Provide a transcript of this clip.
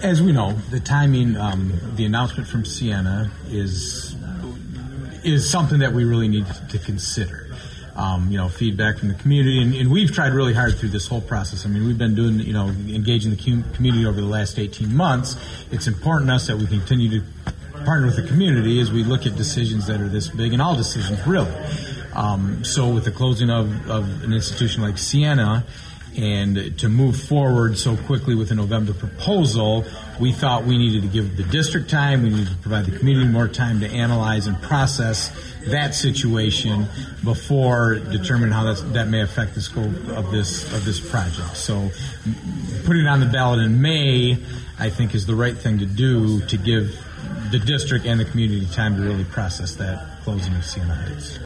As we know, the timing, the announcement from Sienna is something that we really need to consider. Feedback from the community, and we've tried really hard through this whole process. I mean, we've been doing, engaging the community over the last 18 months. It's important to us that we continue to partner with the community as we look at decisions that are this big, and all decisions really. So with the closing of an institution like Sienna, and to move forward so quickly with a November proposal, we thought we needed to give the district time, we needed to provide the community more time to analyze and process that situation before determining how that may affect the scope of this project. So putting it on the ballot in May, I think, is the right thing to do to give the district and the community time to really process that closing of Sienna Heights.